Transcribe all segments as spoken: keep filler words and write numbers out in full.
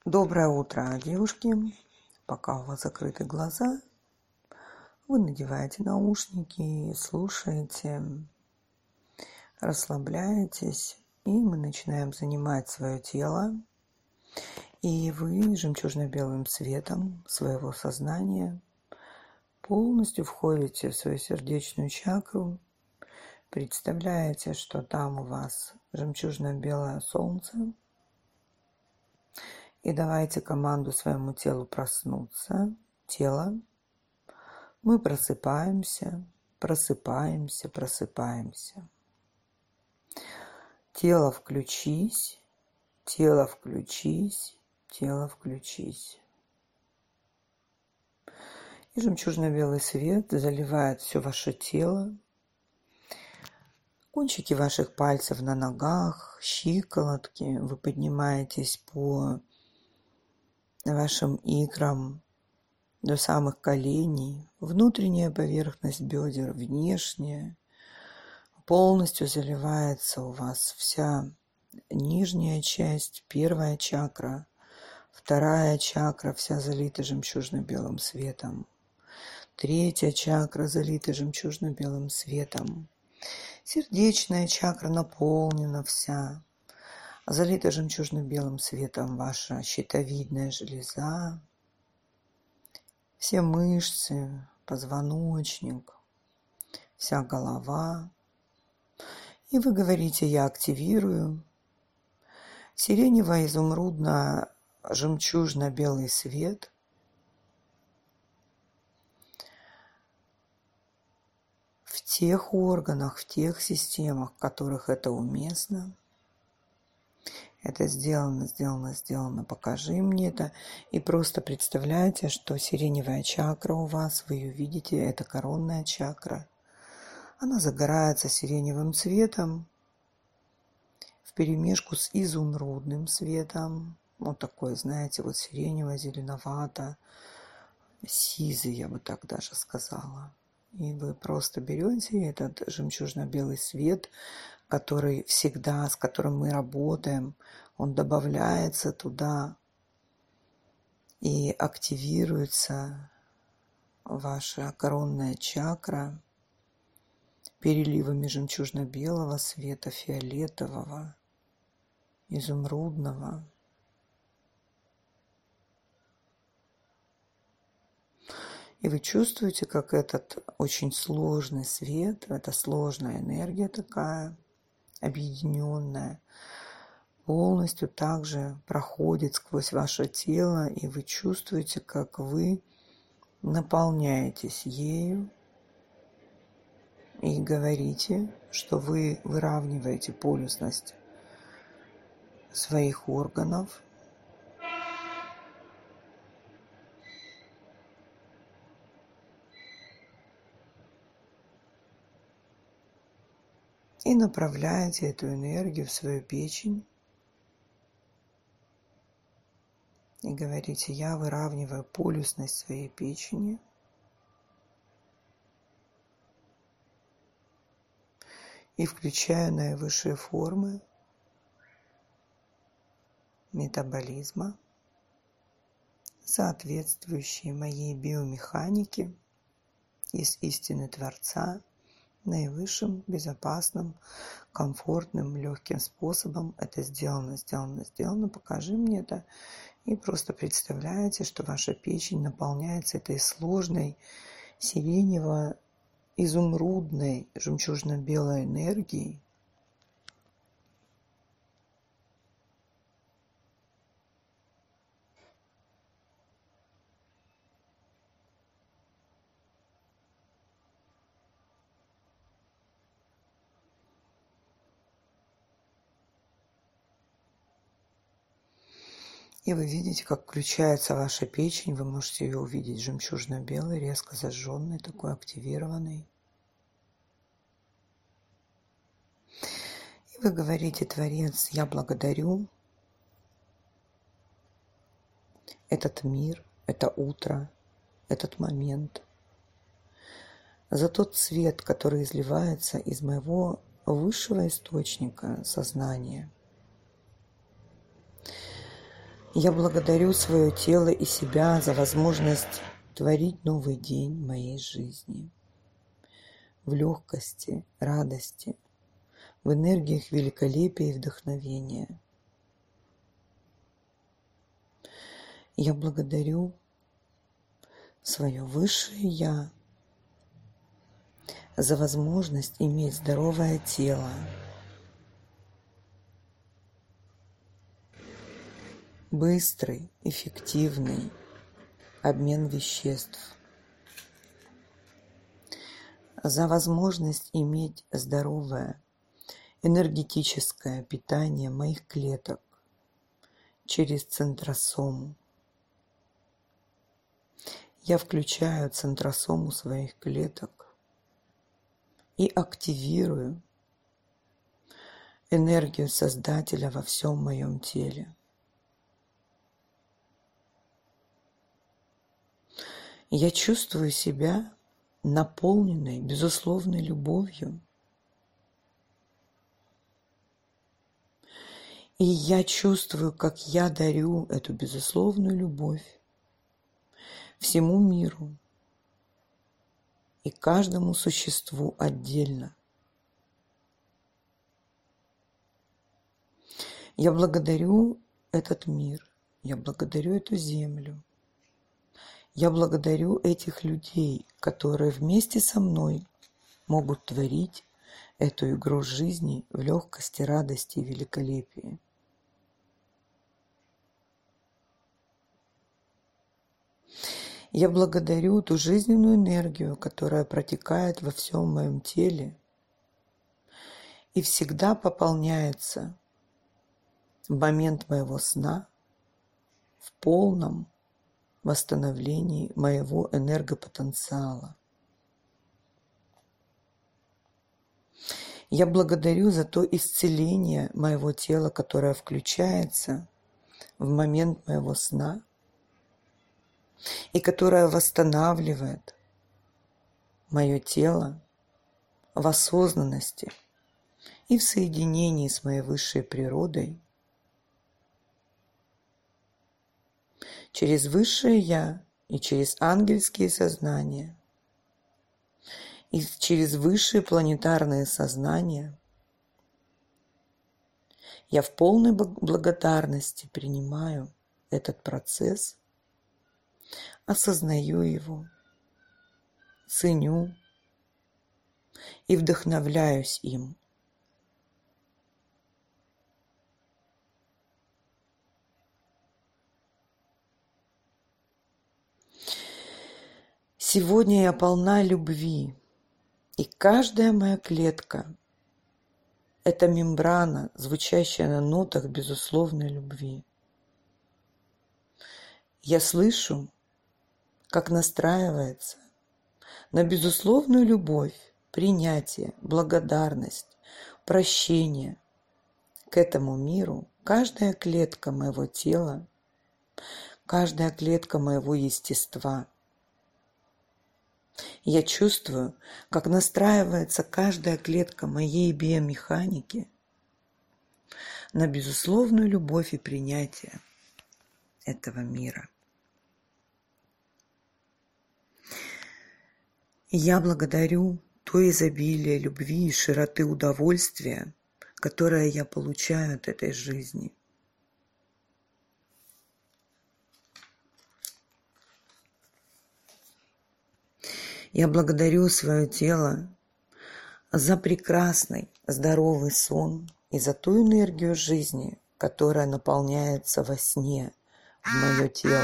Доброе утро, девушки. Пока у вас закрыты глаза, вы надеваете наушники и слушаете, расслабляетесь, и мы начинаем занимать свое тело. И вы жемчужно-белым светом своего сознания полностью входите в свою сердечную чакру, представляете, что там у вас жемчужно-белое солнце, и давайте команду своему телу проснуться. Тело. Мы просыпаемся, просыпаемся, просыпаемся. Тело, включись, тело, включись, тело, включись. И жемчужно-белый свет заливает все ваше тело. Кончики ваших пальцев на ногах, щиколотки. Вы поднимаетесь по вашим икрам до самых коленей. Внутренняя поверхность бедер, внешняя. Полностью заливается у вас вся нижняя часть, первая чакра, вторая чакра вся залита жемчужно-белым светом. Третья чакра залита жемчужно-белым светом. Сердечная чакра наполнена вся. Залита жемчужно-белым светом ваша щитовидная железа, все мышцы, позвоночник, вся голова. И вы говорите: я активирую сиренево-изумрудно-жемчужно-белый свет в тех органах, в тех системах, в которых это уместно. Это сделано, сделано, сделано. Покажи мне это. И просто представляете, что сиреневая чакра у вас, вы ее видите, это коронная чакра. Она загорается сиреневым цветом вперемешку с изумрудным светом. Вот такой, знаете, вот сиренево-зеленовато, сизый, я бы так даже сказала. И вы просто берете этот жемчужно-белый свет, который всегда, с которым мы работаем, он добавляется туда, и активируется ваша коронная чакра переливами жемчужно-белого света, фиолетового, изумрудного. И вы чувствуете, как этот очень сложный свет, эта сложная энергия такая, объединенная, полностью также проходит сквозь ваше тело, и вы чувствуете, как вы наполняетесь ею, и говорите, что вы выравниваете полюсность своих органов. И направляете эту энергию в свою печень. И говорите: я выравниваю полюсность своей печени. И включаю наивысшие формы метаболизма, соответствующие моей биомеханике из истины Творца, наивысшим, безопасным, комфортным, легким способом. Это сделано, сделано, сделано. Покажи мне это. И просто представляете, что ваша печень наполняется этой сложной сиренево-изумрудной жемчужно-белой энергией. И вы видите, как включается ваша печень. Вы можете ее увидеть жемчужно-белой, резко зажженной, такой активированной. И вы говорите: Творец, я благодарю этот мир, это утро, этот момент за тот свет, который изливается из моего высшего источника сознания. Я благодарю свое тело и себя за возможность творить новый день моей жизни в легкости, радости, в энергиях великолепия и вдохновения. Я благодарю свое высшее Я за возможность иметь здоровое тело, быстрый, эффективный обмен веществ, за возможность иметь здоровое энергетическое питание моих клеток через центросому. Я включаю центросому своих клеток и активирую энергию Создателя во всем моем теле. Я чувствую себя наполненной безусловной любовью. И я чувствую, как я дарю эту безусловную любовь всему миру и каждому существу отдельно. Я благодарю этот мир, я благодарю эту землю. Я благодарю этих людей, которые вместе со мной могут творить эту игру жизни в легкости, радости и великолепии. Я благодарю ту жизненную энергию, которая протекает во всем моем теле и всегда пополняется в момент моего сна в полном восстановлении моего энергопотенциала. Я благодарю за то исцеление моего тела, которое включается в момент моего сна и которое восстанавливает мое тело в осознанности и в соединении с моей высшей природой через высшее Я и через ангельские сознания, и через высшие планетарные сознания я в полной благодарности принимаю этот процесс, осознаю его, ценю и вдохновляюсь им. Сегодня я полна любви, и каждая моя клетка – это мембрана, звучащая на нотах безусловной любви. Я слышу, как настраивается на безусловную любовь, принятие, благодарность, прощение к этому миру каждая клетка моего тела, каждая клетка моего естества. Я чувствую, как настраивается каждая клетка моей биомеханики на безусловную любовь и принятие этого мира. И я благодарю то изобилие любви и широты удовольствия, которое я получаю от этой жизни. Я благодарю свое тело за прекрасный, здоровый сон и за ту энергию жизни, которая наполняется во сне в мое тело.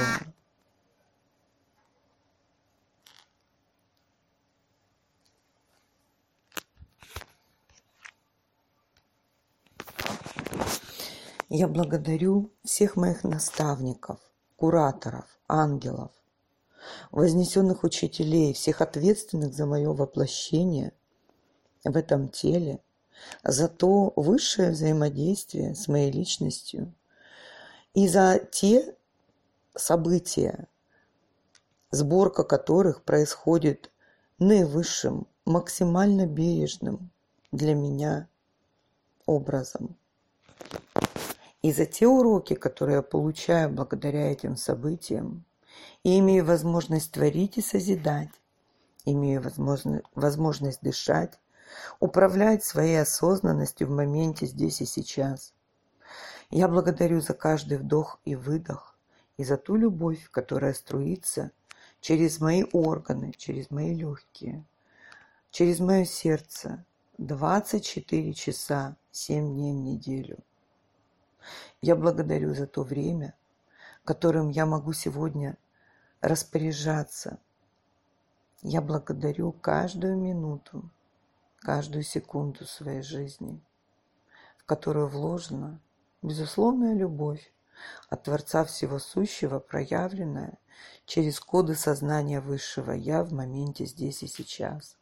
Я благодарю всех моих наставников, кураторов, ангелов, вознесенных учителей, всех ответственных за мое воплощение в этом теле, за то высшее взаимодействие с моей личностью и за те события, сборка которых происходит наивысшим, максимально бережным для меня образом. И за те уроки, которые я получаю благодаря этим событиям, и имею возможность творить и созидать, имею возможность, возможность дышать, управлять своей осознанностью в моменте здесь и сейчас. Я благодарю за каждый вдох и выдох, и за ту любовь, которая струится через мои органы, через мои легкие, через мое сердце двадцать четыре часа, семь дней в неделю. Я благодарю за то время, которым я могу сегодня распоряжаться. Я благодарю каждую минуту, каждую секунду своей жизни, в которую вложена безусловная любовь от Творца Всего Сущего, проявленная через коды сознания Высшего Я в моменте здесь и сейчас.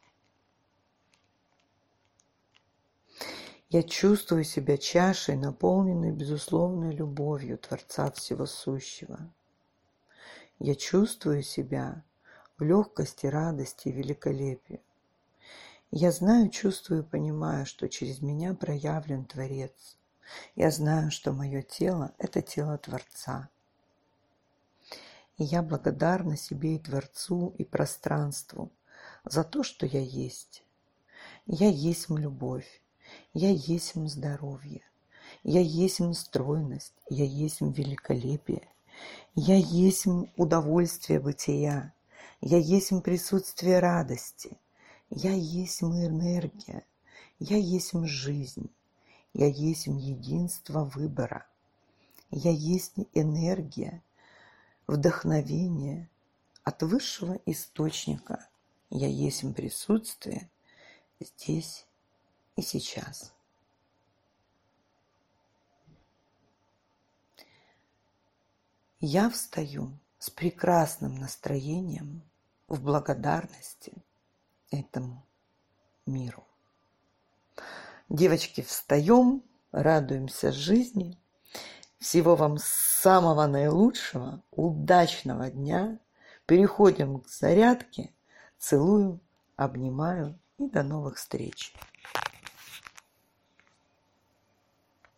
Я чувствую себя чашей, наполненной безусловной любовью Творца Всего Сущего. Я чувствую себя в легкости, радости и великолепии. Я знаю, чувствую и понимаю, что через меня проявлен Творец. Я знаю, что мое тело – это тело Творца. И я благодарна себе и Творцу, и пространству за то, что я есть. Я есть любовь, я есть здоровье, я есть стройность, я есть великолепие, я есть удовольствие бытия, я есть присутствие радости, я есть энергия, я есть жизнь. Я есть единство выбора. Я есть энергия, вдохновение от высшего источника. Я есть присутствие здесь и сейчас. Я встаю с прекрасным настроением в благодарности этому миру. Девочки, встаем, радуемся жизни. Всего вам самого наилучшего, удачного дня. Переходим к зарядке. Целую, обнимаю и до новых встреч.